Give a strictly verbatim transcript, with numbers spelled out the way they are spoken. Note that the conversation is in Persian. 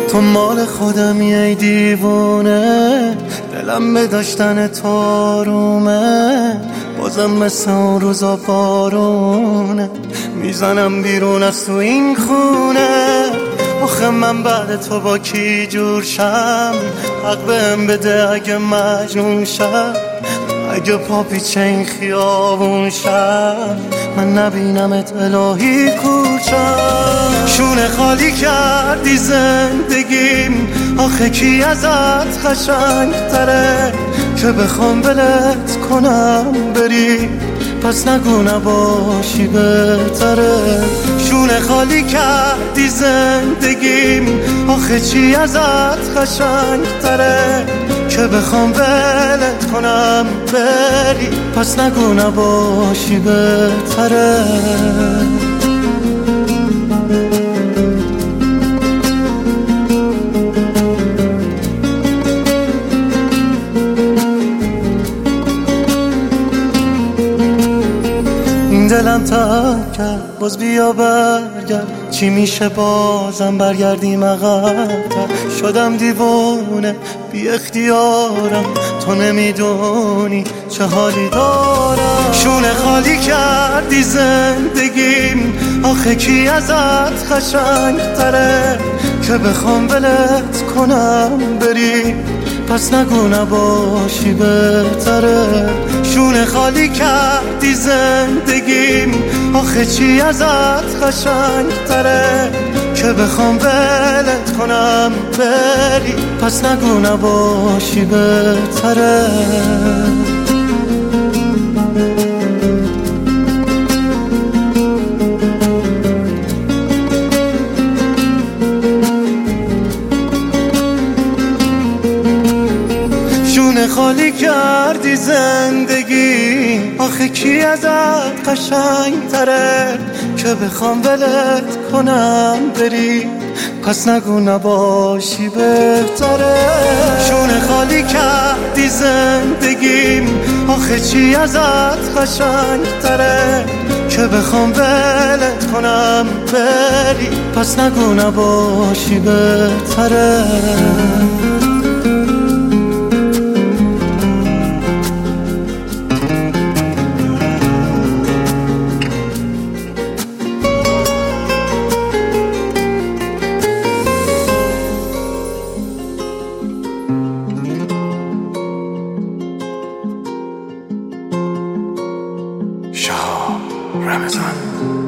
تو مال خودمی ای دیوونه، دلم به داشتن تو آرومه. بازم مثل اون روزا بارونه، میزنم بیرون از تو این خونه. آخه من بعد تو با کی جور شم؟ حق بهم بده اگه مجنون شم، اگه پا پیچه این خیابون شم، من نبینمت الهی کوچم. شونه خالی کردی زندگیم، آخه کی ازت قشنگ تره که بخوام ولت کنم بری؟ پس نگو نباشی بهتره. شونه خالی کردی زندگیم، آخه چی ازت قشنگ تره که بخوام ولت کنم بری؟ پس نگو نباشی بهتره. دلم تب کرد باز بیا برگرد، چی میشه بازم برگردیم عقب‌تر؟ شدم دیوونه بی اختیارم، تو نمیدونی چه حالی دارم. شونه خالی کردی زندگیم، آخه کی ازت قشنگ تره که بخوام ولت کنم بری؟ پس نگو نباشی بهتره. شونه خالی کردی زندگیم، آخه چی ازت قشنگ تره که بخوام ولت کنم بری؟ پس نگو نباشی بهتره. شونه خالی کردی زندگی، آخه کی ازت قشنگ تره که بخوام ولت کنم بری؟ پس نگو نباشی بهتره. شونه خالی کردی زندگیم، آخه چی ازت قشنگ تره که بخوام ولت کنم بری؟ پس نگو نباشی بهتره. شهاب رمضان.